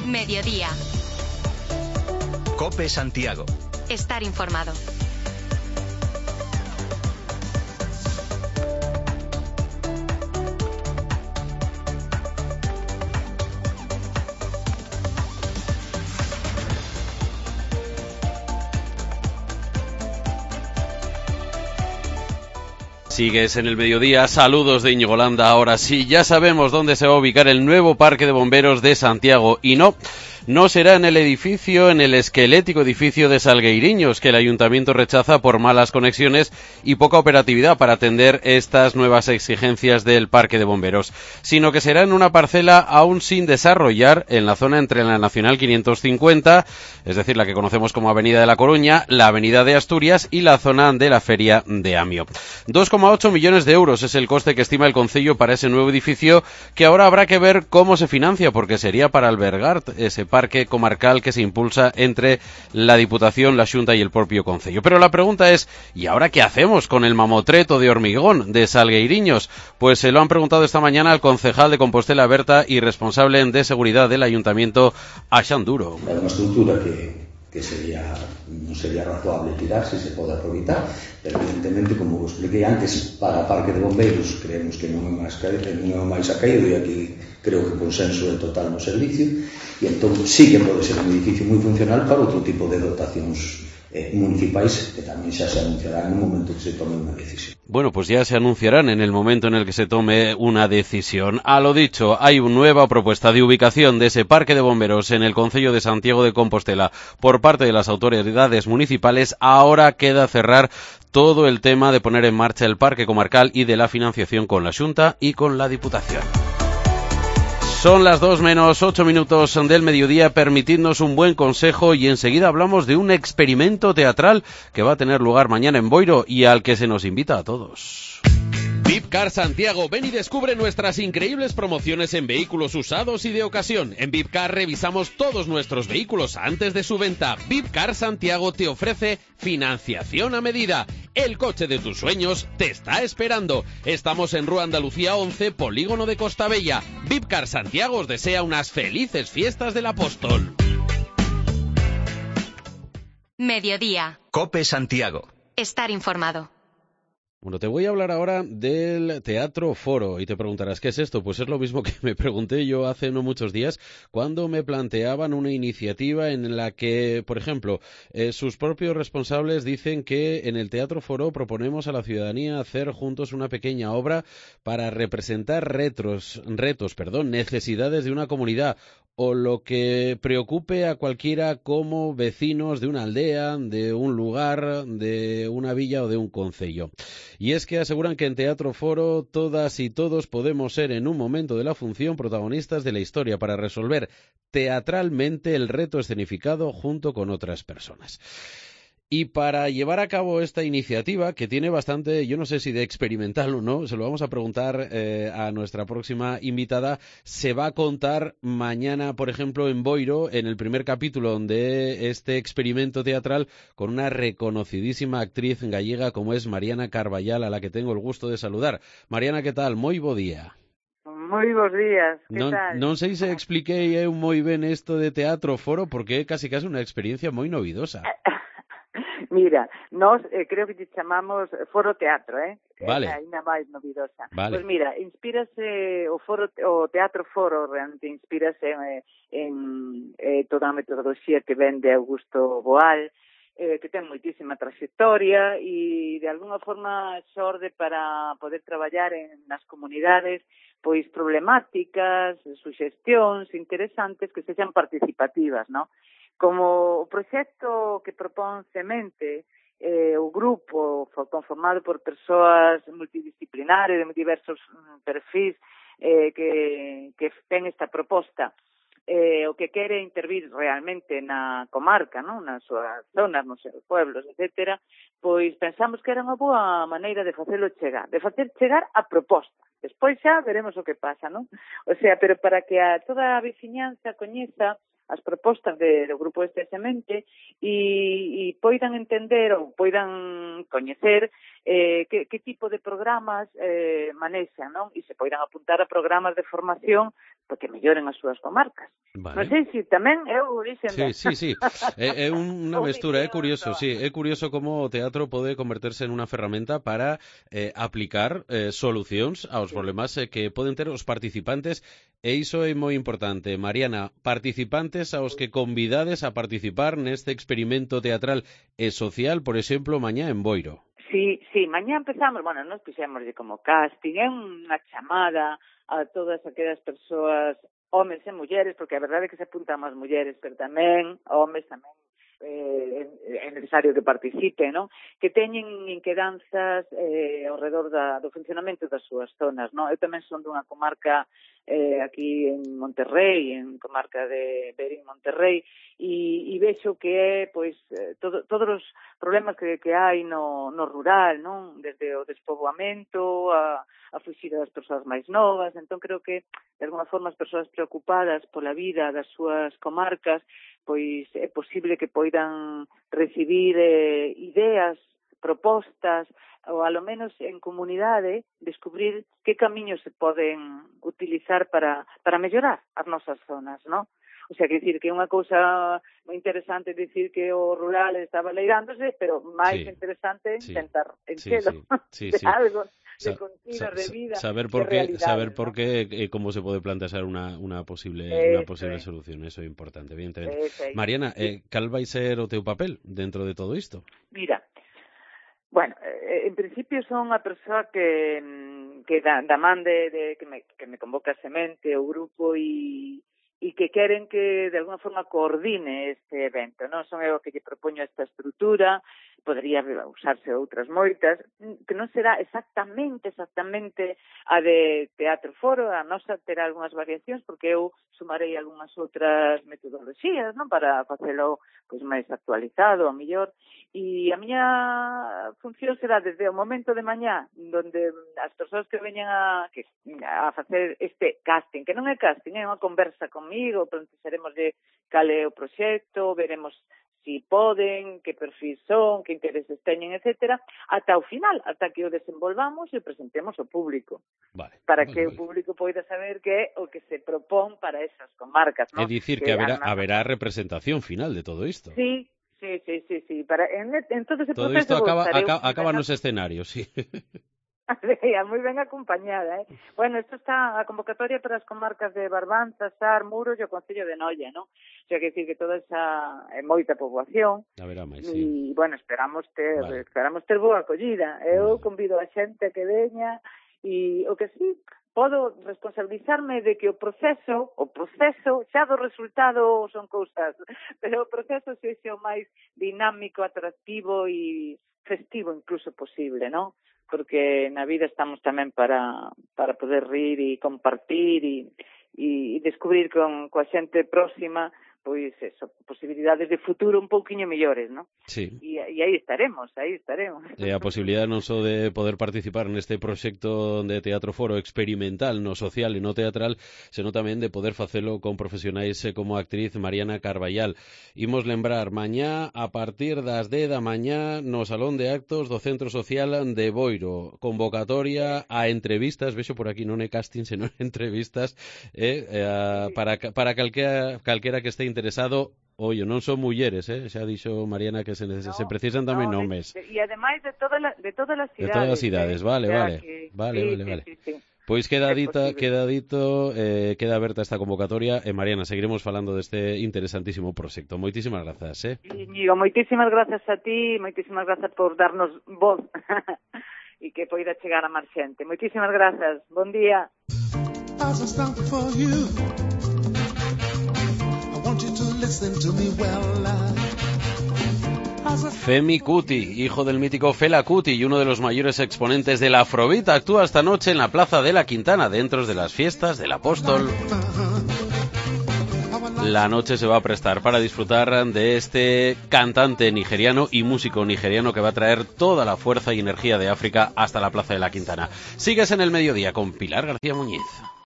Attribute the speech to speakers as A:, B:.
A: Mediodía.
B: COPE Santiago.
A: Estar informado.
C: Sigues en el mediodía, saludos de Íñigo Landa. Ahora sí, ya sabemos dónde se va a ubicar el nuevo Parque de Bomberos de Santiago y no será en el esquelético edificio de Salgueiriños, que el Ayuntamiento rechaza por malas conexiones y poca operatividad para atender estas nuevas exigencias del Parque de Bomberos, sino que será en una parcela aún sin desarrollar en la zona entre la Nacional 550, es decir, la que conocemos como Avenida de La Coruña, la Avenida de Asturias y la zona de la Feria de Amio. 2,8 millones de euros es el coste que estima el concello para ese nuevo edificio, que ahora habrá que ver cómo se financia, porque sería para albergar ese parque comarcal que se impulsa entre la Diputación, la Xunta y el propio concello. Pero la pregunta es, ¿y ahora qué hacemos con el mamotreto de hormigón de Salgueiriños? Pues se lo han preguntado esta mañana al concejal de Compostela Berta y responsable de seguridad del Ayuntamiento, Axan Duro.
D: É unha estrutura que non sería razoable tirar se se pode aproveitar, pero evidentemente, como vos expliquei antes, para Parque de Bombeiros creemos que non é máis acaído, e aquí creo que o consenso é total no servicio, e entón sí que pode ser un edificio moi funcional para outro tipo de dotacións municipais, que tamén xa se anunciarán no momento que se tome unha decisión.
C: Bueno, pues ya se anunciarán en el momento en el que se tome una decisión. A lo dicho, hay una nueva propuesta de ubicación de ese parque de bomberos en el concello de Santiago de Compostela por parte de las autoridades municipales. Ahora queda cerrar todo el tema de poner en marcha el parque comarcal y de la financiación con la Xunta y con la Diputación. Son las 2:08 del mediodía, permitidnos un buen consejo y enseguida hablamos de un experimento teatral que va a tener lugar mañana en Boiro y al que se nos invita a todos.
E: Vipcar Santiago, ven y descubre nuestras increíbles promociones en vehículos usados y de ocasión. En Vipcar revisamos todos nuestros vehículos antes de su venta. Vipcar Santiago te ofrece financiación a medida. El coche de tus sueños te está esperando. Estamos en Rúa Andalucía 11, Polígono de Costabella. Vipcar Santiago os desea unas felices fiestas del Apóstol.
A: Mediodía.
B: COPE Santiago.
A: Estar informado.
C: Bueno, te voy a hablar ahora del Teatro Foro y te preguntarás, ¿qué es esto? Pues es lo mismo que me pregunté yo hace no muchos días cuando me planteaban una iniciativa en la que, por ejemplo, sus propios responsables dicen que en el Teatro Foro proponemos a la ciudadanía hacer juntos una pequeña obra para representar necesidades de una comunidad o lo que preocupe a cualquiera como vecinos de una aldea, de un lugar, de una villa o de un concello. Y es que aseguran que en Teatro Foro todas y todos podemos ser en un momento de la función protagonistas de la historia para resolver teatralmente el reto escenificado junto con otras personas. Y para llevar a cabo esta iniciativa, que tiene bastante, yo no sé si de experimental o no, se lo vamos a preguntar a nuestra próxima invitada, se va a contar mañana, por ejemplo, en Boiro, en el primer capítulo de este experimento teatral, con una reconocidísima actriz gallega como es Mariana Carballal, a la que tengo el gusto de saludar. Mariana, ¿qué tal? Moi bo día.
F: Moi bons días, que tal?
C: Non sei se expliquei eu moi ben isto de Teatro Foro, porque é casi unha experiencia moi novidosa.
F: Mira, nós creo que te chamamos Foro Teatro,
C: Vale.
F: É ainda máis novidosa.
C: Vale.
F: Pois mira, inspírase o Teatro Foro, realmente inspírase en toda a metodoloxía que ven de Augusto Boal, que ten moitísima trayectoria e de alguna forma xorde para poder traballar nas comunidades pois problemáticas, suxestións interesantes que sexan participativas, ¿no? Como o proxecto que propón Semente, o grupo conformado por persoas multidisciplinares de diversos perfis que ten esta proposta, o que quere intervir realmente na comarca, non? Nas súas zonas, nos seus pueblos, etcétera, pois pensamos que era unha boa maneira de facelo chegar, de facer chegar a proposta. Despois xa veremos o que pasa, non? O sea, pero para que toda a veciñanza coñeza as propostas do grupo este Semente e poidan entender ou poidan coñecer que tipo de programas manexan, non? E se poidan apuntar a programas de formación porque melloren as súas comarcas.
C: Vale.
F: Non sei se tamén é o origen
C: Sí. É unha mestura, é curioso, sí. É curioso como o teatro pode converterse en unha ferramenta para aplicar solucións aos problemas que poden ter os participantes, e iso é moi importante. Mariana, participantes aos que convidades a participar neste experimento teatral e social, por exemplo, mañá en Boiro.
F: Sí, mañá empezamos, nos fixemos como casting, é unha chamada a todas aquelas persoas, homes e mulleres, porque a verdade é que se apuntan as mulleres, pero tamén homes tamén é necesario que participen, non? Que teñen inquedanzas ao redor do funcionamento das súas zonas, non? Eu tamén son dunha comarca aquí en Monterrey, en comarca de Verín, Monterrey, e vexo que é, pois, todos os problemas que hai no rural, non? Desde o despoboamento a fuxir das persoas máis novas. Entón, creo que, de alguma forma, as persoas preocupadas pola vida das súas comarcas, pois é posible que poidan recibir ideas, propostas, ou alo menos en comunidade descubrir que camiños se poden utilizar para mellorar as nosas zonas, non? O sea, que dicir que é unha cousa moi interesante dicir que o rural estaba leirándose, pero máis interesante intentar enchelo de algo, de continuo, de vida,
C: saber por qué como se pode plantear unha posible solución, eso é importante, evidentemente. Mariana, cal vai ser o teu papel dentro de todo isto?
F: Mira, bueno, en principio son unha persoa que da man de que me convoca a Semente, o grupo, e que queren que de alguna forma coordine este evento, non? Son eu que lle propoño esta estrutura, podría usarse outras moitas, que non será exactamente a de Teatro Foro, a nosa terá algunhas variacións, porque eu sumarei algunhas outras metodoloxías, non? Para facelo pois máis actualizado, ao mellor, e a miña función será desde o momento de mañá, donde as persoas que veñan a facer este casting, que non é casting, é unha conversa comigo, preguntaremos de cal é o proxecto, veremos si poden, que perfil son, que intereses teñen, etcétera, ata o final, ata que o desenvolvamos e presentemos ao público. Para que o público poida saber que é o que se propón para esas comarcas, non?
C: É dicir que haberá representación final de todo isto.
F: Sí. En todo ese
C: todo
F: proceso
C: isto acaba nos escenarios, sí.
F: Moi ben acompañada, Bueno, isto está a convocatoria para as comarcas de Barbanza, Sar, Muros e o Concello de Noia, non? O sea, que decir que toda esa é moita poboación. E, bueno, esperamos ter boa acollida. Eu convido a xente que veña, e o que sí, podo responsabilizarme de que o proceso xa do resultado son cousas, pero o proceso sexa o máis dinámico, atractivo e festivo incluso posible, non? Porque na vida estamos tamén para poder rir e compartir e descubrir coa xente próxima pois eso, posibilidades de futuro un pouquiño mellores, non?
C: Sí.
F: E aí estaremos.
C: E a posibilidade non só de poder participar neste proxecto de Teatro Foro experimental, no social e no teatral, senón tamén de poder facelo con profesionais como a actriz Mariana Carballal. Imos lembrar, mañá a partir das 10 da mañá no Salón de Actos do Centro Social de Boiro, convocatoria a entrevistas, vexo por aquí non é casting, senón entrevistas, para calquera que este interesado. Ollo, non son mulleres, xa dixo Mariana que se precisan tamén homes.
F: E ademais de todas as cidades.
C: De todas as cidades, vale.
F: Sí.
C: Pois queda aberta esta convocatoria e Mariana, seguiremos falando deste interesantísimo proxecto. Moitísimas grazas,
F: Íñigo, moitísimas grazas a ti, moitísimas grazas por darnos voz e que poida chegar a máis xente. Moitísimas grazas. Bon día.
C: Femi Kuti, hijo del mítico Fela Kuti y uno de los mayores exponentes del Afrobeat, actúa esta noche en la Plaza de la Quintana, dentro de las fiestas del Apóstol. La noche se va a prestar para disfrutar de este cantante nigeriano y músico nigeriano que va a traer toda la fuerza y energía de África hasta la Plaza de la Quintana. Sigues en el mediodía con Pilar García Muñiz.